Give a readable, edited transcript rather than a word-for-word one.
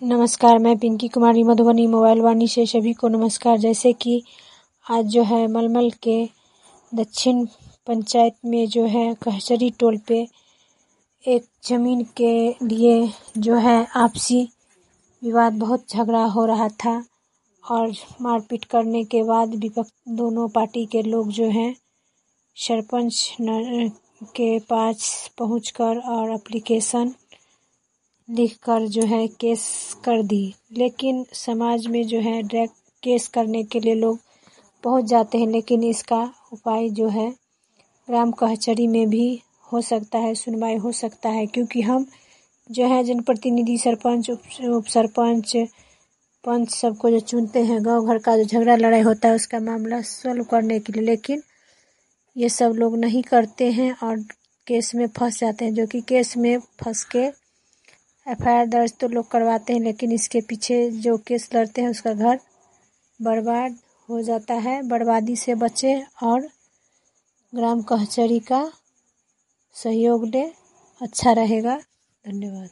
नमस्कार, मैं पिंकी कुमारी मधुबनी मोबाइल वाणी से सभी को नमस्कार। जैसे कि आज जो है मलमल के दक्षिण पंचायत में जो है कहचरी टोल पे एक ज़मीन के लिए जो है आपसी विवाद, बहुत झगड़ा हो रहा था और मारपीट करने के बाद विपक्ष दोनों पार्टी के लोग जो हैं सरपंच के पास पहुंचकर और एप्लीकेशन लिखकर जो है केस कर दी। लेकिन समाज में जो है डायरेक्ट केस करने के लिए लोग पहुंच जाते हैं, लेकिन इसका उपाय जो है ग्राम कचहरी में भी हो सकता है, सुनवाई हो सकता है, क्योंकि हम जो है जनप्रतिनिधि, सरपंच, उप सरपंच, पंच सबको जो चुनते हैं, गांव घर का जो झगड़ा लड़ाई होता है उसका मामला सॉल्व करने के लिए, लेकिन ये सब लोग नहीं करते हैं और केस में फंस जाते हैं। जो कि केस में फंस के FIR दर्ज तो लोग करवाते हैं, लेकिन इसके पीछे जो केस लड़ते हैं उसका घर बर्बाद हो जाता है। बर्बादी से बचे और ग्राम कचहरी का सहयोग ले, अच्छा रहेगा। धन्यवाद।